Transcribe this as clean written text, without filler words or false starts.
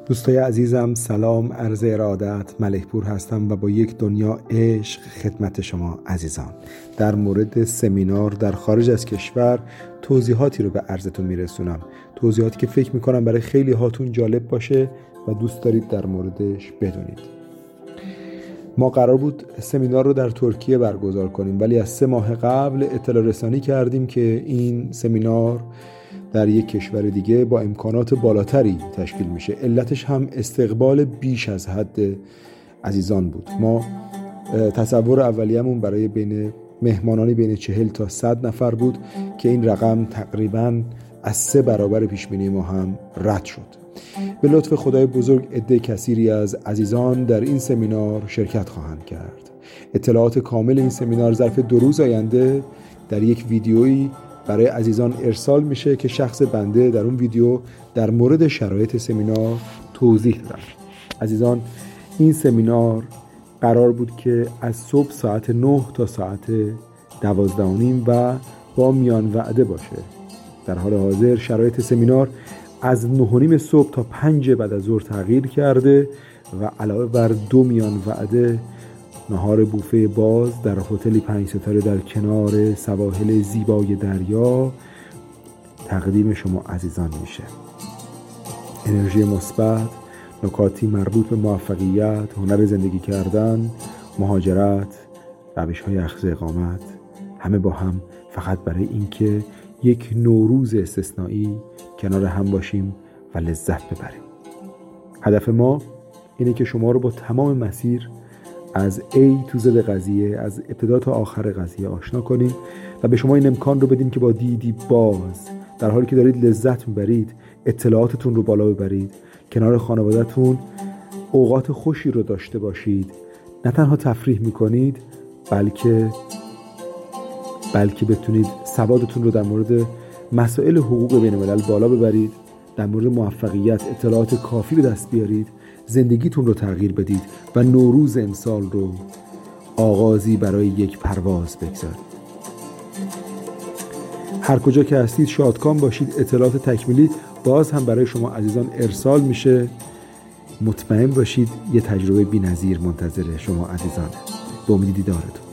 دوستای عزیزم سلام، عرض ارادت، ملک پور هستم و با یک دنیا عشق خدمت شما عزیزان. در مورد سمینار در خارج از کشور توضیحاتی رو به عرضتون میرسونم، توضیحاتی که فکر میکنم برای خیلی هاتون جالب باشه و دوست دارید در موردش بدونید. ما قرار بود سمینار رو در ترکیه برگزار کنیم، ولی از 3 ماه قبل اطلاع رسانی کردیم که این سمینار در یک کشور دیگه با امکانات بالاتری تشکیل میشه. علتش هم استقبال بیش از حد عزیزان بود. ما تصور اولیه‌مون برای مهمانانی بین 40 تا 100 نفر بود که این رقم تقریباً از 3 برابر پیشبینی ما هم رد شد. به لطف خدای بزرگ عده کثیری از عزیزان در این سمینار شرکت خواهند کرد. اطلاعات کامل این سمینار ظرف 2 روز آینده در یک ویدیویی برای عزیزان ارسال میشه که شخص بنده در اون ویدیو در مورد شرایط سمینار توضیح دادم. عزیزان، این سمینار قرار بود که از صبح ساعت 9 تا ساعت 12:30 و با میان وعده باشه. در حال حاضر شرایط سمینار از 9:30 صبح تا 5 بعد از ظهر تغییر کرده و علاوه بر 2 میان وعده نهار بوفه باز در هتلی 5 ستاره در کنار سواحل زیبای دریا تقدیم شما عزیزان میشه. انرژی مثبت، نکاتی مربوط به موفقیت، هنر زندگی کردن، مهاجرت، روش‌های اخذ اقامت، همه با هم فقط برای اینکه یک نوروز استثنایی کنار هم باشیم و لذت ببریم. هدف ما اینه که شما رو با تمام مسیر از A تو Z قضیه، از ابتدا تا آخر قضیه آشنا کنیم و به شما این امکان رو بدیم که با دیدی باز در حالی که دارید لذت میبرید اطلاعاتتون رو بالا ببرید، کنار خانواده‌تون اوقات خوشی رو داشته باشید. نه تنها تفریح میکنید بلکه بتونید سوادتون رو در مورد مسائل حقوق بین الملل بالا ببرید، در مورد موفقیت اطلاعات کافی به دست بیارید، زندگیتون رو تغییر بدید و نوروز امسال رو آغازی برای یک پرواز بگذارید. هر کجا که هستید شادکام باشید. اطلاعات تکمیلی باز هم برای شما عزیزان ارسال میشه. مطمئن باشید یه تجربه بی‌نظیر منتظر شما عزیزانه. به امید دیدارتون.